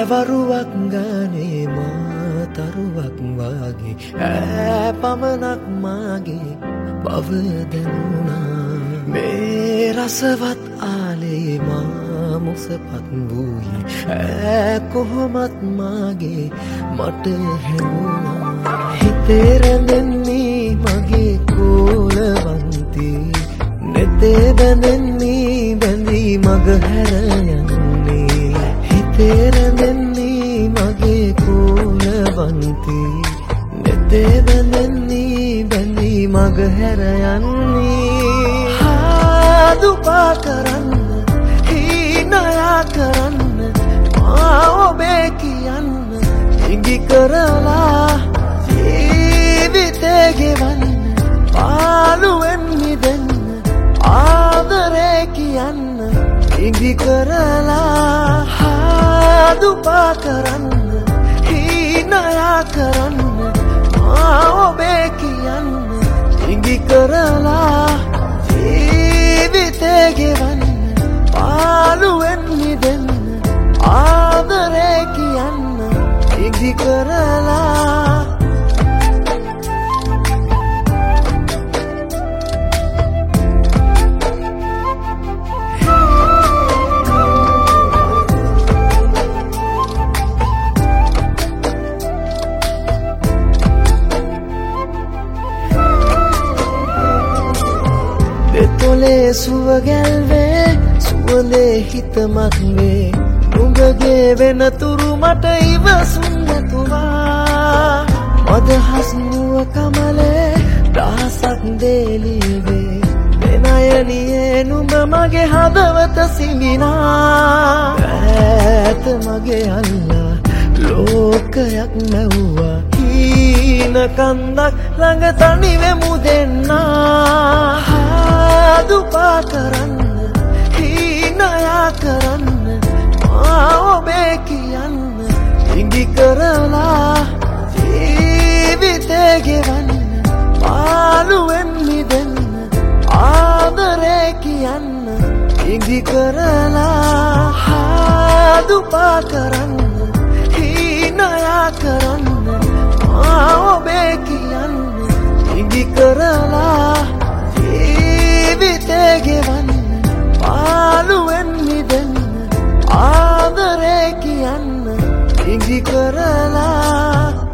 වරුවක් ගානේ මා තරුවක් වාගේ ඈ පමණක් මාගේ බව දැනුණා මේ රසවත් ආලේ මා මුසපත් වූයේ ඈ කොහොමත් මාගේ මට හැඟුණා හිතේ රැඳෙන්නේ මගේ කෝලවන්ති නෙතේ බැඳෙන්නේ බැඳී මග හැර යන්නේ හිතේ රැඳෙන්නේ මගේ කෝලවන්ති නෙතේ බැඳෙන්නේ බැඳී මග හැර යන්නේ දුපා කරන්න හීනයා කරන්න මා ඔබේ කියන්න ඉඟි කරලා ජීවිතේ ගෙවන්න පාළුවෙන් මිදෙන්න ආදරේ කියන්න ඉඟි කරලා දුපා කරන්න හීනයා කරන්න මා ඔබේ කියන්න ඉඟි කරලා ජීවිතේ ගෙවන්න පාළුවෙන් මිදෙන්න ආදරේ කියන්න ඉඟි කරලා දෙතොලේ සුව ගැල්වේ සුවඳේ හිතමත් වේ නුඹගේ වෙනතුරු මට ඉවසුම් නැතුවා මදහස් නුව කමලේ දහසක් දේලිවේ දෙනයනියේ නුඹ මගේ හදවත සිඹිනා ඈත මගේ අල්ලා ලෝකයක් නැව්වා හීන කන්දක් ළඟ තනිවෙමු දෙන්නා දුපා කරන්න හීනයා කරන්න මා ඔබේ කියන්න ඉඟි කරලා ජීවිතේ ගෙවන්න පාළුවෙන් මිදෙන්න ආදරේ කියන්න ඉඟි කරලා දුපා කරන්න හීනයා කරන්න මා ඔබේ කියන්න ඉඟි කරලා ජීවිතේ ගෙවන්න පාළුවෙන් මිදෙන්න ආදරේ කියන්න ඉඟි කරලා